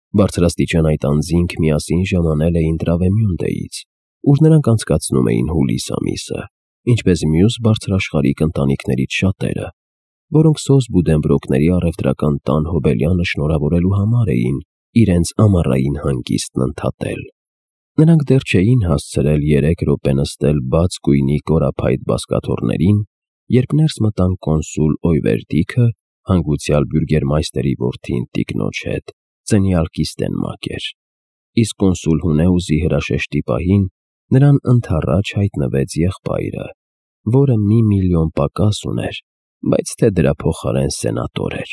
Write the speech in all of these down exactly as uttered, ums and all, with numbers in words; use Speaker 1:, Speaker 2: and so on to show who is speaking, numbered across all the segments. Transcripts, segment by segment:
Speaker 1: Բարձրաստիճան այդ անձինք միասին ժամանել էին Տրավեմյունտեից, ուր նրանք անցկացնում էին հուլիս ամիսը, ինչպես մյուս բարձրաշխարհիկ ընտանիքներից շատերը, որոնք Սոս Բուդենբրոկների առևտրական տան հոբելյանը շնորհավորելու համար էին իրենց ամառային հանգիստն ընդհատել։ Նրանք դեռ չէին հասցրել երեք րոպե նստել բաց գույնի կորափայտ բազկաթոռներին, երբ ներս մտան կոնսուլ Օյվերդիքը հանգուցյալ բյուրգերմայստերի որդին տիկնոջ հետ, ծնյալ Կիստենմակեր, իսկ կոնսուլ Հունեուզի հրաշեշտի պահին նրան ընդառաջ հայտնվեց եղբայրը, որը մի միլիոն պակաս ուներ, բայց թե դրա փոխարեն սենատոր էր։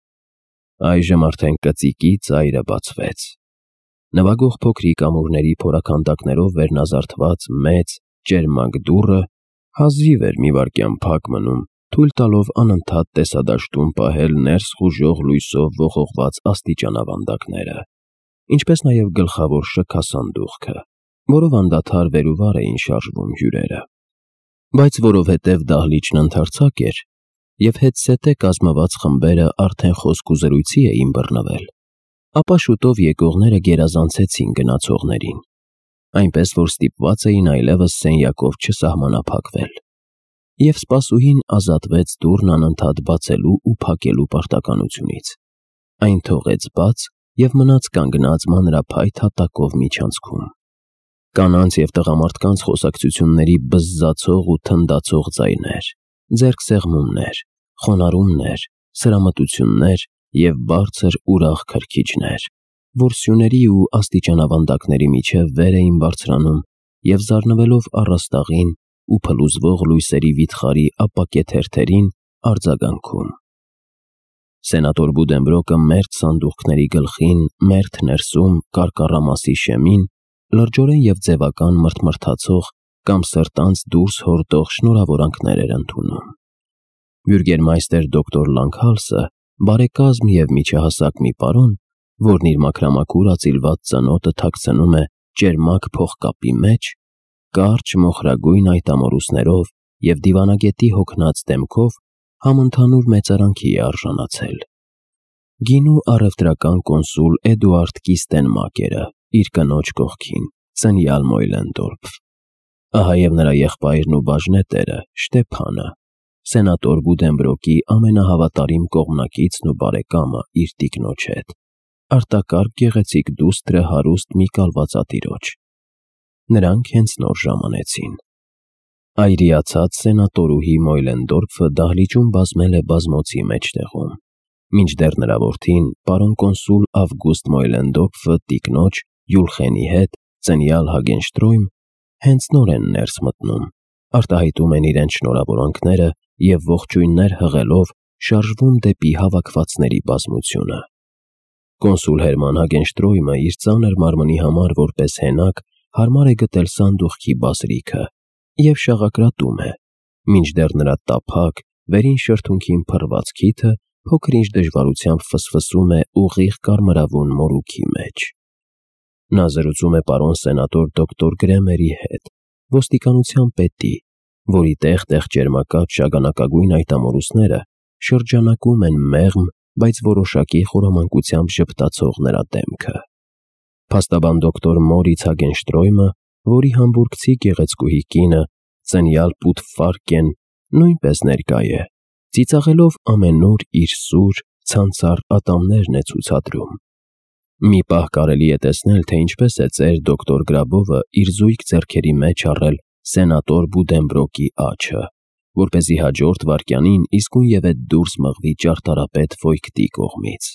Speaker 1: Այժմ արդեն կծիկի ծայրը բացվեց։ Նվագող փոքրիկ ամուրների փորաքանդակներով վերնազարդված մեծ, ճերմակ դուռը հազիվ էր մի վայրկյան փակ մնում, թույլ տալով անընդհատ տեսադաշտում պահել ներս խուժող լույսով ողողված աստիճանավանդակները, ինչպես նաև գլխավոր շքասանդուղքը, որով անդադար վեր ու վար էին շարժվում հյուրերը։ Բայց որովհետև դահլիճն ընդարձակ էր, և հետզհետե կազմված խմբերը արդեն խոսք ու զրույցի էին բռնվել, ապա շուտով եկողները գերազանցեցին գնացողներին, այնպես որ ստիպված էին այլևս սենյակով չսահմանափակվել, և սպասուհին ազատվեց դուռն անընդհատ բացելու ու փակելու պարտականությունից, այն թողեց բաց և մնաց կանգնած մանրափայտ հատակով միջանցքում։ Կանանց և տղամարդկանց խոսակցությունների բզզացող ու թնդացող ձայներ, ձեռքսեղմումներ, խոնարհումներ, սրամտություններ և բարձր ուրախ քրքիջներ, որ սյուների ու աստիճանավանդակների միջև վեր էին բարձրանում և զարնվելով առաստաղին ու փլուզվող լույսերի վիթխարի ապակե թերթերին արձագանքում։ Սենատոր Բուդենբրոկը մերթ սանդուղքների գլխին, մերթ ներսում կարկառամասի շեմին լրջորեն և ձևական մրթմրթացող կամ սրտանց դուրս հորդող շնորհավորանքներ էր ընդունում։ Բյուրգերմայստեր դոկտոր Լանգհալսը, բարեկազմ և միջահասակ մի պարոն, որն իր մաքրամաքուր ածիլված ծնոտը թաքցնում է ճերմակ փողկապի մեջ, կարճ մոխրագույն այտամորուսներով և դիվանագետի հոգնած դեմքով համընդհանուր մեծարանքի է արժանացել։ Գինու առևտրական կոնսուլ Էդուարդ Կիստենմակերը իր կնոջ կողքին, ծնյալ Մոյլենդորֆ, ահա և նրա եղբայրն ու բաժնետերը Շտեփանը, սենատոր Բուդենբրոկի ամենահավատարիմ կողմնակիցն ու բարեկամը իր տիկնոջ հետ, արտակարգ գեղեցիկ դուստրը հարուստ մի կալվածատիրոջ։ Նրանք հենց նոր ժամանեցին։ Այրիացած սենատորուհի Մոյլենդորֆը դահլիճում բազմել է բազմոցի մեջտեղում, մինչդեռ նրա որդին, պարոն կոնսուլ Ավգուստ Մոյլենդորֆը տիկնոջ Յուլխենի հետ, ծնյալ Հագենշտրոյմ, հենց նոր են ներս մտնում, արտահայտում են իրենց շնորհավորանքները և ողջույններ հղելով շարժվում դեպի հավաքվածների բազմությունը։ Կոնսուլ Հերման Հագենշտրոյմը իր ծանր մարմնի համար որպես հենակ հարմար է գտել սանդուղքի բազրիքը և շաղակրատում է, մինչդեռ նրա տափակ, վերին շրթունքին փռված քիթը փոքր-ինչ դժվարությամբ ֆսֆսում է ուղիղ կարմրավուն մորուքի մեջ։ Նա զրուցում է պարոն սենատոր դոկտոր Գրեմերի հետ, ոստիկանության պետի, որի տեղ-տեղ ճերմակած շագանակագույն այտամորուսները շրջանակում են մեղմ, բայց որոշակի խորամանկությամբ ժպտացող նրա դեմքը։ Փաստաբան դոկտոր Մորից Հագենշտրոյմը, որի համբուրգցի գեղեցկուհի կինը, ծնյալ Պուտֆարկեն, նույնպես ներկա է, ծիծաղելով ամենուր իր սուր, ցանցառ ատամներն է ցուցադրում։ Մի պահ կարելի է տեսնել, թե ինչպես է ծեր դոկտոր Գրաբովը իր զույգ ձեռքերի մեջ առել սենատոր Բուդենբրոկի աջը, որպեսզի հաջորդ վայրկյանին իսկույնևեթ դուրս մղվի ճարտարապետ Վոյգտի կողմից։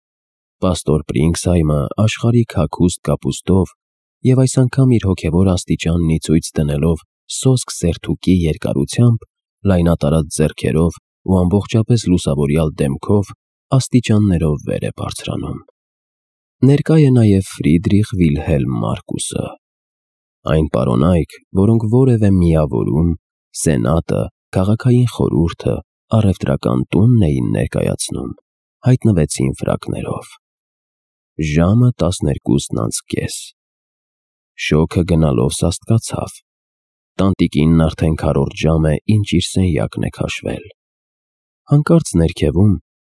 Speaker 1: Պաստոր Պրինգսհայմը աշխարհիկ հագուստ կապուստով և այս անգամ իր հոգևոր աստիճանն ի ցույց դնելով սոսկ սերթուկի երկարությամբ, լայնատարած ձեռքերով ու ամբողջապես լուսավորյալ դեմքով աստիճաններով վեր է բարձրանում։ Ներկա է նաև Ֆրիդրիխ Վիլհելմ Մարկուսը։ Այն պարոնայք, որոնք որևէ միավորում, սենատը, քաղաքային խորհուրդը, առևտրական տունն էին ներկայացնում, հայտնվեցին ֆրակներով։ Ժամը տասներկուսն անց կես։ Շոգը գնալով սաստկացավ։ Տանտիկինն արդեն քառորդ ժամ է, ինչ իր սենյակն է քաշվել։ Հանկարծ ներքևում,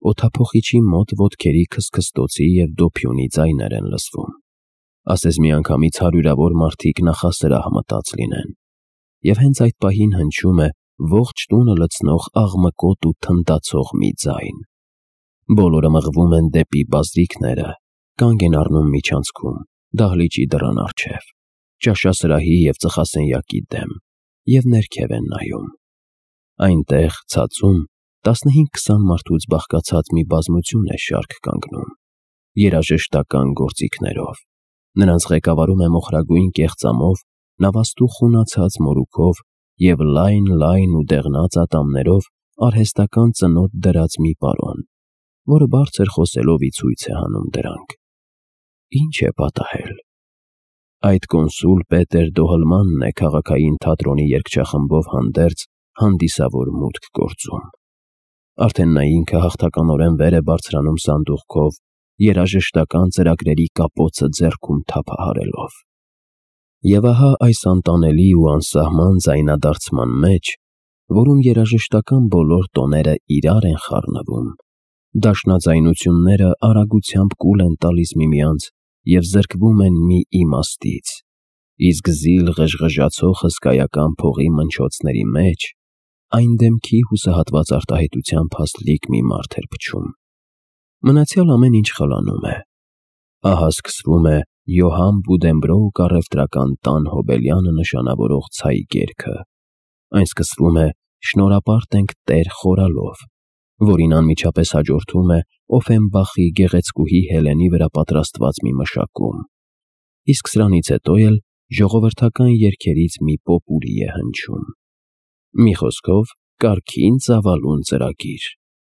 Speaker 1: օդափոխիչի մոտ ոտքերի քսքստոցի և դոփյունի ձայներ են լսվում։ Ասես միանգամից հարյուրավոր մարդիկ նախասրահ մտած լինեն, և հենց այդ պահին հնչում է ողջ տունը լցնող աղմկոտ ու թնդացող մի ձայն։ Բոլորը մղվում են դեպի բազրիքները, կանգ են առնում միջանցքում, դահլիճի դռան առջև, ճաշասրահի և ծխասենյակի դեմ և ներքև են նայում։ Այնտեղ, ցածում, տասնհինգ-քսան մարդուց բաղկացած մի բազմություն է շարք կանգնում, երաժշտական գործիքներով։ Նրանց ղեկավարում է մոխրագույն կեղծամով, նավաստու խունացած մորուքով և լայն-լայն ու դեղնած ատամներով արհեստական ծնոտ դրած մի պարոն, որը բարձր խոսելով ի ցույց է հանում դրանք։ Ինչ է պատահել։ Այդ կոնսուլ Պետեր Դոհլմանն է քաղաքային թատրոնի երգչախմբով հանդերձ հանդիսավոր մուտք գործում։ Արդեն նա ինքը հաղթականորեն վեր է բարձրանում սանդուղքով, երաժշտական ծրագրերի կապոցը ձեռքում թափահարելով։ Եվ ահա այս անտանելի ու անսահման ձայնադարձման մեջ, որում երաժշտական բոլոր տոները իրար են խառնվում, դաշնաձայնությունները արագությամբ կուլ են տալիս միմյանց և զրկվում են մի իմաստից, իսկ զիլ ղժղժացող հսկայական փողի մնչոցների մեջ այն դեմքի հուսահատված արտահայտությամբ հաստլիկ մի մարդ էր փչում։ Մնացյալ ամեն ինչ խլանում է։ Ահա սկսվում է Յոհան Բուդենբրոուք առևտրական տան Հոբելյանը նշանավորող ցայի երգը։ Այն սկսվում է «Շնորհապարտ ենք Տեր» խորալով, որին անմիջապես հաջորդում է Օֆենբախի գեղեցկուհի Հելենի վրա պատրաստված մի մշակում, իսկ սրանից հետո էլ ժողովրդական երգերից մի պոպուրի է հնչում։ Մի խոսքով, կարգին ծավալուն ծրագիր։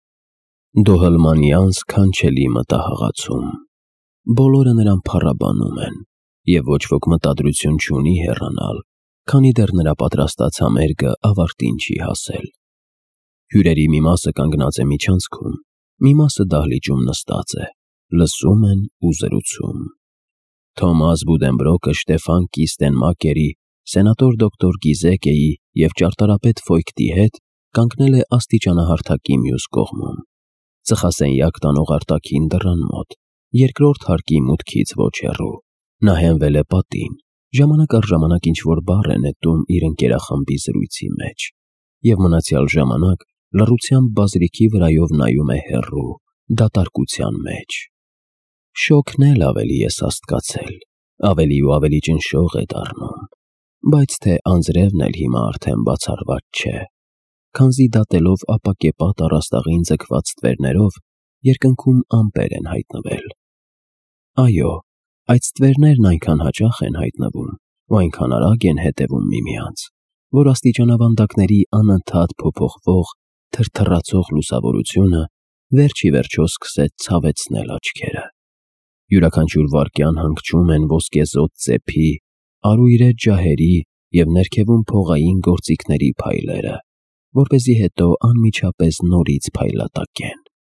Speaker 1: Դոհլմանյան սքանչելի մտահղացում։ Բոլորը նրան փառաբանում են, և ոչ ոք մտադրություն չունի հեռանալ, քանի դեռ նրա պատրաստած համերգը ավարտին չի հասել։ Հյուրերի մի մասը կանգնած է միջանցքում, մի մասը դահլիճում նստած է, լսում են ու զրուցում։ Թոմաս Բուդենբրոկը Շտեֆան Կիստենմակերի, սենատոր դոկտոր Գիզեկեի և ճարտարապետ Ֆոյկտի հետ կանգնել է աստիճանահարթակի մյուս կողմում, ծխասենյակ տանող արտաքին դռան մոտ, երկրորդ հարկի մուտքից ոչ հեռու։ Նա հենվել է պատին, ժամանակ առ ժամանակ ինչ-որ բառ է նետում իր ընկերախմբի զրույցի մեջ, և մնացյալ ժամանակ լռությամբ բազրիքի վրայով նայում է հեռու, դատարկության մեջ։ Շոգն էլ ավելի է սաստկացել, ավելի ու ավելի ճնշող է դառնում, բայց թե անձրևն էլ հիմա արդեն բացառված չէ, քանզի դատելով ապակեպատ առաստաղին ձգված ստվերներով, երկնքում ամպեր են հայտնվել։ Այո, այդ ստվերներն այնքան հաճախ են հայտնվում ու այնքան արագ են հետևում միմյանց, որ աստիճանավանդակների անընդհատ փոփոխվող, թրթռացող լուսավորությունը վերջ ի վերջո սկսեց ցավեցնել աչքերը։ Յուրաքանչյուր վայրկյան հանգչում են ոսկեզօծ ծեփի, արույրե ջահերի և ներքևում փողային գործիքների փայլերը, որպեսզի հետո անմիջապես նորից փայլատակեն։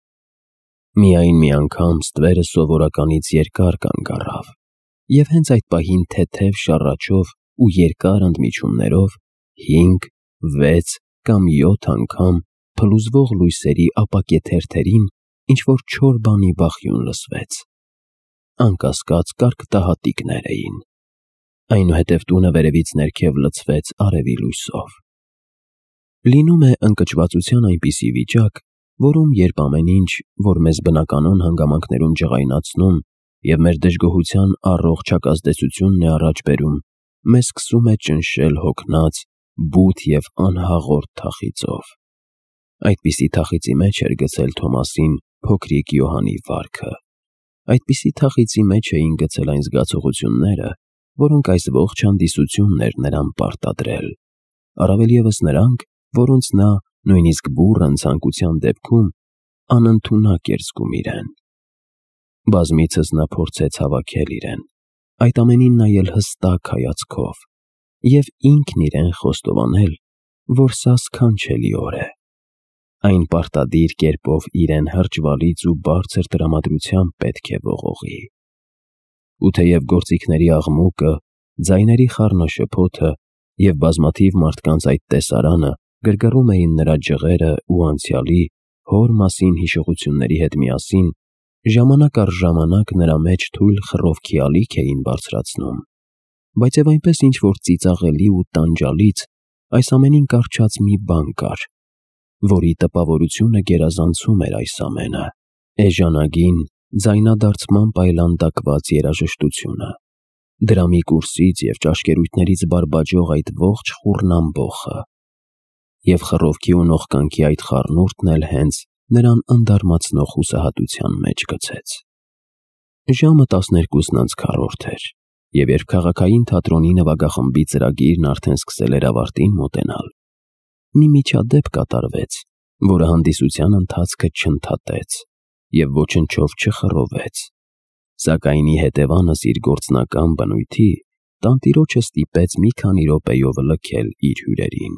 Speaker 1: Միայն մի անգամ ստվերը սովորականից երկար կանգ առավ, և հենց այդ պահին թեթև շառաչով ու երկար ընդմիջումներով հինգ, վեց կամ յոթ անգամ փլուզվող լույսերի ապակեթերթերին ինչ-որ չոր բանի բախյուն լսվեց։ Անկասկած կարկտահատիկներ էին։ Այնուհետև տունը վերևից ներքև լցվեց արևի լույսով։ Լինում է ընկճվածության այնպիսի վիճակ, որում երբ ամեն ինչ, որ մեզ բնականոն հանգամանքներում ջղայնացնում և մեր դժգոհության առողջ հակազդեցությունն է առաջ բերում, մեզ սկսում է ճնշել հոգնած, բութ և անհաղորդ թախիծով։ Այդպիսի թախիծի մեջ էր գցել Թոմասին փոքրիկ Յոհանի վարքը։ Այդպիսի թախիծի մեջ էին գցել այն զգացողությունները, որոնք այս ողջ հանդիսությունն էր նրան պարտադրել, առավել ևս նրանք, որոնց նա, նույնիսկ բուռն ցանկության դեպքում, անընդունակ էր զգում իրեն։ Բազմիցս նա փորձեց հավաքել իրեն, այդ ամենին նայել հստակ հայացքով և ինքն իրեն խոստովանել, որ սա սքանչելի օր է։ Այն պարտադիր կերպով իրեն հրճվալից ու բարձր տրամադրությամբ պետք է ողողի։ Ու թեև գործիքների աղմուկը, ձայների խառնաշփոթը և բազմաթիվ մարդկանց այդ տեսարանը գրգռում էին նրա ջղերը ու անցյալի, հոր մասին հիշողությունների հետ միասին, ժամանակ առ ժամանակ նրա մեջ թույլ խռովքի ալիք էին բարձրացնում, բայց եւ այնպես ինչ-որ ծիծաղելի ու տանջալից այս ամենին կառչած մի բան կար, որի տպավորությունը գերազանցում էր այս ամենը, էժանագին, ձայնադարձմամբ այլանդակված երաժշտությունը, դրամի կուրսից և ճաշկերույթներից բարբաջող այդ ողջ խուռնամբոխը, և խռովքի ու նողկանքի այդ խառնուրդն էլ հենց նրան ընդարմացնող հուսահատության մեջ գցեց։ Ժամը տասներկուսն անց քառորդ էր, և երբ քաղաքային թատրոնի նվագախմբի ծրագիրն արդեն սկսել էր ավարտին մոտենալ, մի միջադեպ կատարվեց, որը հանդիսության ընթացքը չընդհատեց և ոչնչով չխռովեց, սակայն ի հետևանս իր գործնական բնույթի տանտիրոջը ստիպեց մի քանի րոպեով լքել իր հյուրերին։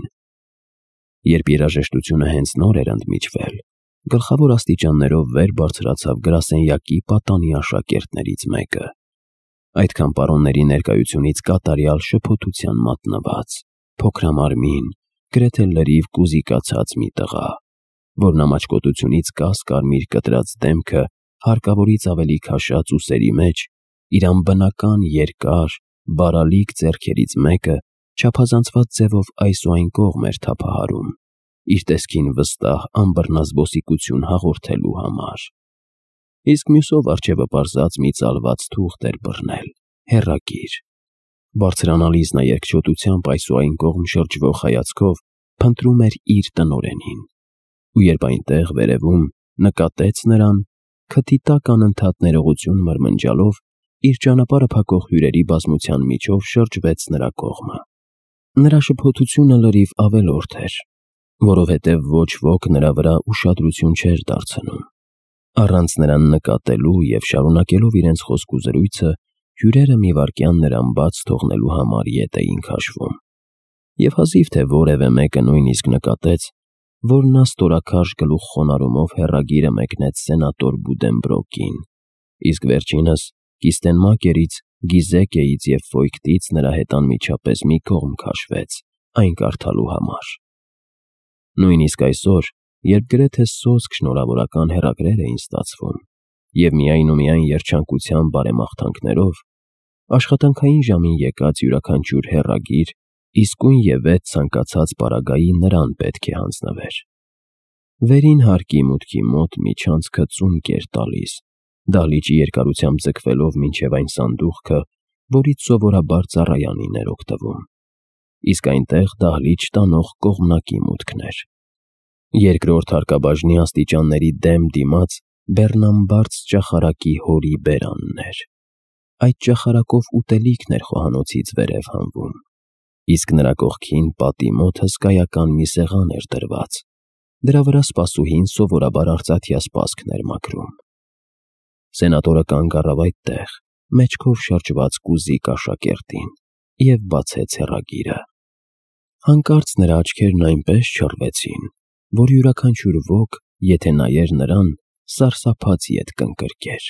Speaker 1: Երբ երաժշտությունը հենց նոր էր ընդմիջվել, գլխավոր աստիճաններով վեր բարձրացավ գրասենյակի պատանի աշակերտներից մեկը, այդքան պարոնների ներկայությունից կատարյալ շփոթության մատնված, փոքրամարմին, գրեթե լրիվ կուզիկացած մի տղա, որն ամաչկոտությունից կաս-կարմիր կտրած դեմքը հարկավորից ավելի քաշած ուսերի մեջ իր անբնական երկար, բարալիկ ձեռքերից մեկը չափազանցված ձևով այս ու այն կողմ էր թափահարում, իր տեսքին վստահ անբռնազբոսիկություն հաղորդելու համար, իսկ մյուսով առջևը պարզած մի ծալված թուղթ էր բռնել, հեռակիր։ Բարձրանալիս նա երկչոտությամբ այս ու այն կողմ շրջվող հայացքով փնտրում էր իր տնօրենին, ու երբ այնտեղ վերևում նկատեց նրան, քթի տակ անընդհատ ներողություն մրմնջալով իր ճանապարհը փակող հյուրերի բազմության միջով շրջվեց նրա կողմը։ Նրա շփոթությունը լրիվ ավելորդ էր, որովհետև ոչ ոք նրա վրա ուշադրություն չէր դարձնում։ Առանց նրան նկատելու և շարունակելով իրենց խոսք ու զրույցը, հյուրերը մի վայրկյան նրան բաց թողնելու համար ետ էին քաշվում, և հազիվ թե որևէ մեկը նույնիսկ նկատեց, որ նա ստորաքարշ գլուխխոնարհումով հեռագիրը մեկնեց սենատոր Բուդենբրոկին, իսկ վերջինս Կիստենմակերից, Գիզեկեից և Ֆոյգտից նրա հետ անմիջապես մի կողմ քաշվեց այն կարդալու համար։ Նույնիսկ այսօր, երբ գրեթե սոսկ շնորհավորական հեռագրեր էին ստացվում, և միայն ու միայն երջանկության բարեմաղթանքներով, աշխատանքային ժամին եկած յուրաքանչյուր հեռագիր իսկույնևեթ ցանկացած պարագայի նրան պետք է հանձնվեր։ Վերին հարկի մուտքի մոտ միջանցքը ծունկ էր տալիս, դահլիճի երկարությամբ ձգվելով մինչև այն սանդուղքը, որից սովորաբար ծառայանին էր օգտվում, իսկ այնտեղ դահլիճ տանող կողմնակի մուտքն էր։ Երկրորդ հարկաբաժնի աստիճանների դեմ դիմաց բեռնամբարձ ճախարակի հորի բերանն էր։ Այդ ճախարակով ուտելիքն էր խոհանոցից վերև հանվում, իսկ նրա կողքին պատի մոտ հսկայական մի սեղան էր դրված, դրա վրա սպասուհին սովորաբար արծաթյա սպասքն էր մաքրում։ Սենատորը կանգ առավ այդտեղ, մեջքով շրջված կուզիկ աշակերտին, և բացեց հեռագիրը։ Հանկարծ նրա աչքերն այնպես չռվեցին, որ յուրաքանչյուր ոք, եթե նայեր նրան, սարսափած ետ կընկրկեր։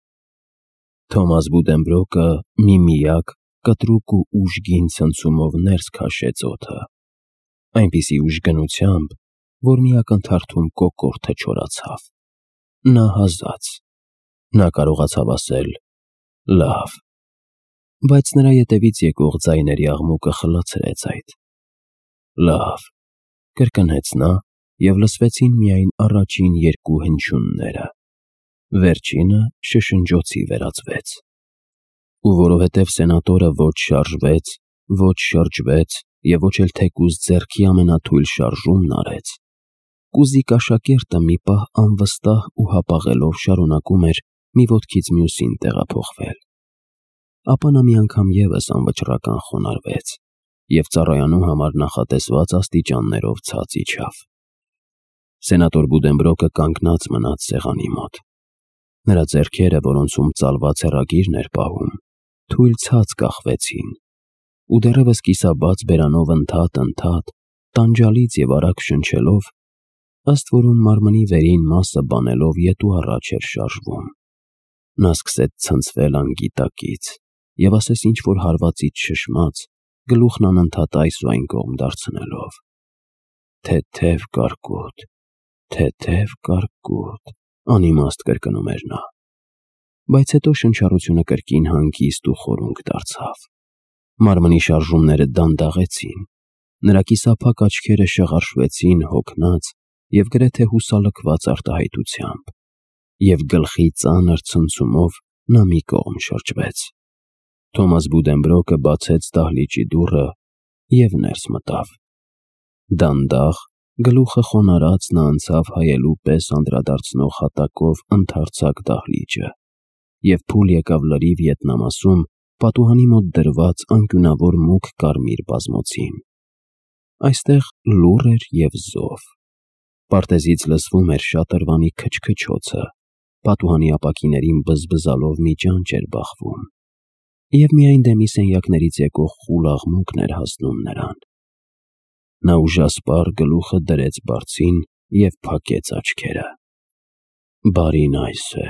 Speaker 1: Թոմաս Բուդենբրոկը միմիակ, կտրուկ ու ուժգին ցնցումով ներս քաշեց օդը, այնպիսի ուժգնությամբ, որ մի ակնթարթում կոկորդը չորացավ։ Նա հազաց։ Նա կարողացավ ասել «լավ», բայց նրա ետևից եկող ձայների աղմուկը խլացրեց այդ։ «Լավ», կրկնեց նա, և լսվեցին միայն առաջին երկու հնչյունները, վերջինը շշնջոցի վերածվեց։ Ու որովհետև սենատորը ոչ շարժվեց, ոչ շրջվեց և ոչ էլ թեկուզ ձեռքի ամենաթույլ շարժումն արեց, կուզիկ աշակերտը մի պահ անվստահ ու հապաղելով շարունակում էր մի ոտքից մյուսին տեղափոխվել, ապա նա մի անգամ ևս անվճռական խոնարհվեց և ծառայանու համար նախատեսված աստիճաններով ցած իջավ։ Սենատոր Բուդենբրոկը կանգնած մնաց սեղանի մոտ։ Նրա ձեռքերը, որոնցում ծալված հեռագիրն էր պահում, թույլ ցած կախվեցին, ու դեռևս կիսաբաց բերանով ընդհատ-ընդհատ, տանջալից և արագ շնչելով, ըստ որում մարմնի վերին մասը բանելով ետ ու առաջ էր շարժվում, նա սկսեց ցնցվել անգիտակից և ասես ինչ-որ հարվածից շշմած, գլուխն անընդհատ այս ու այն կողմ դարձնելով. թեթև կարկուտ, Թեթև կարկուտ, անիմաստ կրկնում էր նա։ Բայց հետո շնչառությունը կրկին հանգիստ ու խորունկ դարձավ։ Մարմնի շարժումները դանդաղեցին, նրա կիսափակ աչքերը շղարշվեցին հոգնած և գրեթե հուսալքված արտահայտությամբ, և գլխի ծանր ցնցումով նա մի կողմ շրջվեց։ Թոմաս Բուդենբրոկը բացեց դահլիճի դուռը և ներս մտավ։ Դանդաղ, գլուխը խոնարհած նա անցավ հայելու պես անդրադարձնող հատակով ընդարձակ դահլիճը և փուլ եկավ լրիվ ետնամասում պատուհանի մոտ դրված անկյունավոր մուգ կարմիր բազմոցին։ Այստեղ լուռ էր և զով։ Պարտեզից լսվում էր շատրվանի քչքչոցը, պատուհանի ապակիներին բզբզալով մի ճանճ էր բախվում, և միայն դեմի սենյակներից եկող խուլ աղմուկն էր հասնում նրան։ Նա ուժասպառ գլուխը դրեց բարձին և փակեց աչքերը։ «Բարին այս է,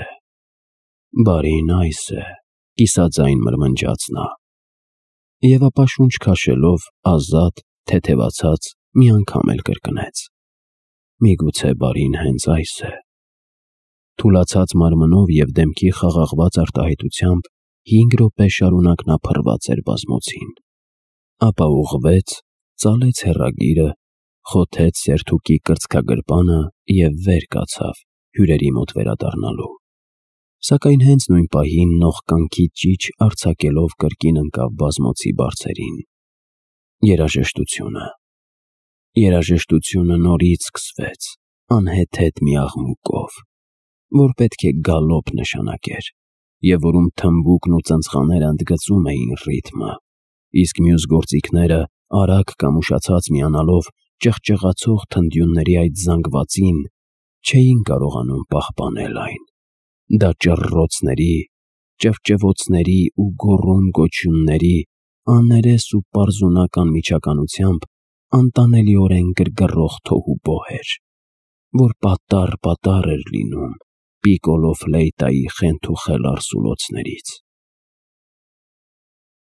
Speaker 1: բարին այս է», կիսաձայն մրմնջաց նա։ Եվ ապա շունչ քաշելով, ազատ, թեթևացած, մի անգամ էլ կրկնեց. «Միգուցե բարին հենց այս է»։ Թուլացած մարմնով և դեմքի խաղաղված արտահայտությամբ հինգ րոպե շարունակ նա փռված էր բազմոցին, ապա ուղղվեց, ծալեց հեռագիրը, խոթեց սերթուկի կրծքագրպանը և վեր կացավ՝ հյուրերի մոտ վերադառնալու։ Սակայն հենց նույն պահին նողկանքի ճիչ արձակելով կրկին ընկավ բազմոցի բարձերին։ Երաժշտությունը… Երաժշտությունը նորից սկսվեց, անհեթեթ մի աղմուկով, որ պետք է գալոպ նշանակեր, և որում թմբուկն ու ծնծղաները ընդգծում էին ռիթմը, իսկ մյուս գործիքները, արագ կամ ուշացած միանալով ճղճղացող թնդյունների այդ զանգվածին, չէին կարողանում պահպանել այն։ Դա ճռռոցների, ճվճվոցների ու գոռում֊գոչյունների աներես ու պարզունակ անմիջականությամբ անտանելիորեն գրգռող թոհուբոհ էր, որ պատառ-պատառ էր լինում Պիկոլո ֆլեյտայի խենթ ու խելառ սուլոցներից։